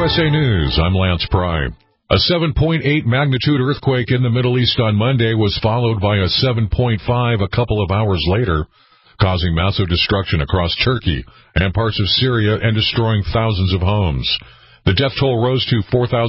USA News, I'm Lance Pry. A 7.8 magnitude earthquake in the Middle East on Monday was followed by a 7.5 a couple of hours later, causing massive destruction across Turkey and parts of Syria and destroying thousands of homes. The death toll rose to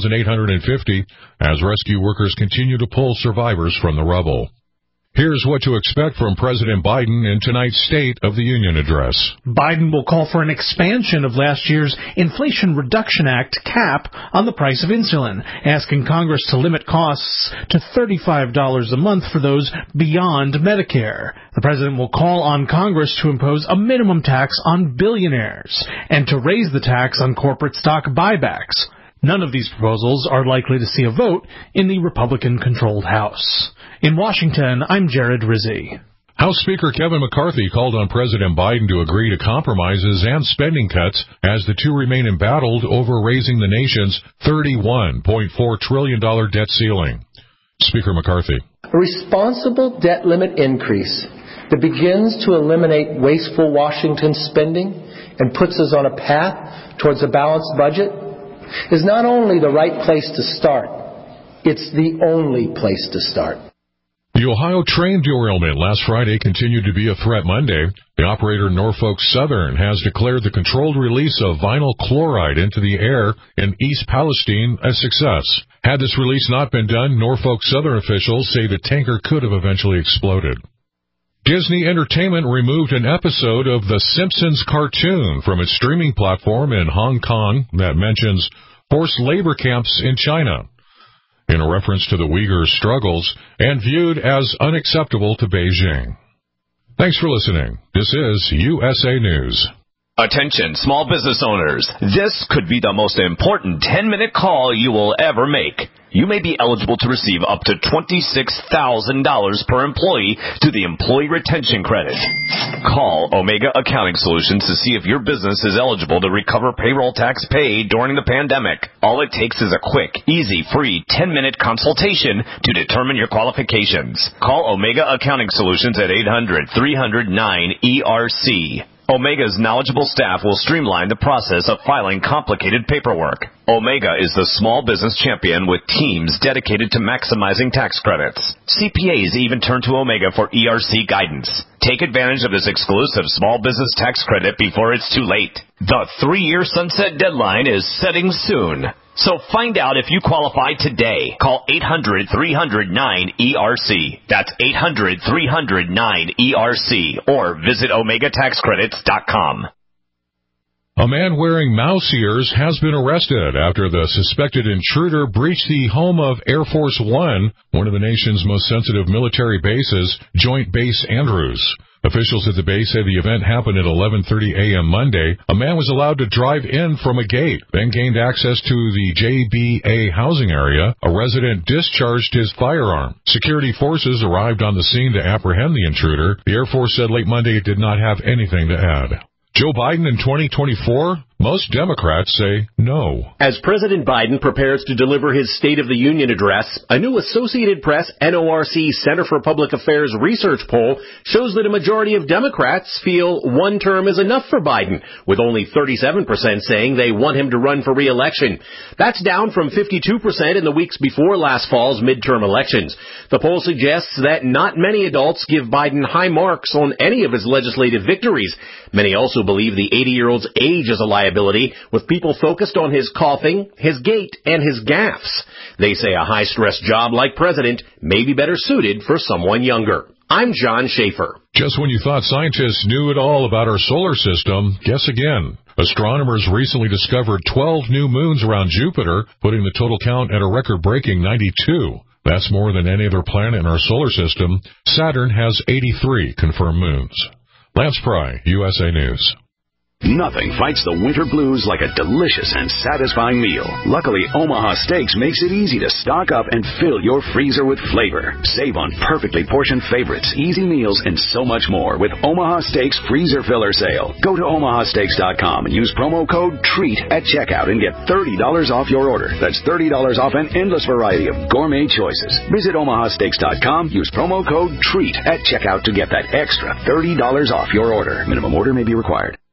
4,850 as rescue workers continue to pull survivors from the rubble. Here's what to expect from President Biden in tonight's State of the Union address. Biden will call for an expansion of last year's Inflation Reduction Act cap on the price of insulin, asking Congress to limit costs to $35 a month for those beyond Medicare. The president will call on Congress to impose a minimum tax on billionaires and to raise the tax on corporate stock buybacks. None of these proposals are likely to see a vote in the Republican-controlled House. In Washington, I'm Jared Rizzi. House Speaker Kevin McCarthy called on President Biden to agree to compromises and spending cuts as the two remain embattled over raising the nation's $31.4 trillion debt ceiling. Speaker McCarthy. A responsible debt limit increase that begins to eliminate wasteful Washington spending and puts us on a path towards a balanced budget is not only the right place to start, it's the only place to start. The Ohio train derailment last Friday continued to be a threat Monday. The operator Norfolk Southern has declared the controlled release of vinyl chloride into the air in East Palestine a success. Had this release not been done, Norfolk Southern officials say the tanker could have eventually exploded. Disney Entertainment removed an episode of The Simpsons cartoon from its streaming platform in Hong Kong that mentions forced labor camps in China, in a reference to the Uyghur struggles and viewed as unacceptable to Beijing. Thanks for listening. This is USA News. Attention, small business owners. This could be the most important 10-minute call you will ever make. You may be eligible to receive up to $26,000 per employee to the Employee Retention Credit. Call Omega Accounting Solutions to see if your business is eligible to recover payroll tax paid during the pandemic. All it takes is a quick, easy, free 10-minute consultation to determine your qualifications. Call Omega Accounting Solutions at 800-300-9ERC. Omega's knowledgeable staff will streamline the process of filing complicated paperwork. Omega is the small business champion with teams dedicated to maximizing tax credits. CPAs even turn to Omega for ERC guidance. Take advantage of this exclusive small business tax credit before it's too late. The 3-year sunset deadline is setting soon. So find out if you qualify today. Call 800-300-9ERC. That's 800-300-9ERC. Or visit OmegaTaxCredits.com. A man wearing mouse ears has been arrested after the suspected intruder breached the home of Air Force One, one of the nation's most sensitive military bases, Joint Base Andrews. Officials at the base say the event happened at 11:30 a.m. Monday. A man was allowed to drive in from a gate, then gained access to the JBA housing area. A resident discharged his firearm. Security forces arrived on the scene to apprehend the intruder. The Air Force said late Monday it did not have anything to add. Joe Biden in 2024? Most Democrats say no. As President Biden prepares to deliver his State of the Union address, a new Associated Press NORC Center for Public Affairs research poll shows that a majority of Democrats feel one term is enough for Biden, with only 37% saying they want him to run for re-election. That's down from 52% in the weeks before last fall's midterm elections. The poll suggests that not many adults give Biden high marks on any of his legislative victories. Many also believe the 80-year-old's age is a liability, with people focused on his coughing, his gait, and his gaffes. They say a high-stress job like president may be better suited for someone younger. I'm John Schaefer. Just when you thought scientists knew it all about our solar system, guess again. Astronomers recently discovered 12 new moons around Jupiter, putting the total count at a record-breaking 92. That's more than any other planet in our solar system. Saturn has 83 confirmed moons. Lance Pry, USA News. Nothing fights the winter blues like a delicious and satisfying meal. Luckily, Omaha Steaks makes it easy to stock up and fill your freezer with flavor. Save on perfectly portioned favorites, easy meals, and so much more with Omaha Steaks Freezer Filler Sale. Go to omahasteaks.com and use promo code TREAT at checkout and get $30 off your order. That's $30 off an endless variety of gourmet choices. Visit omahasteaks.com, use promo code TREAT at checkout to get that extra $30 off your order. Minimum order may be required.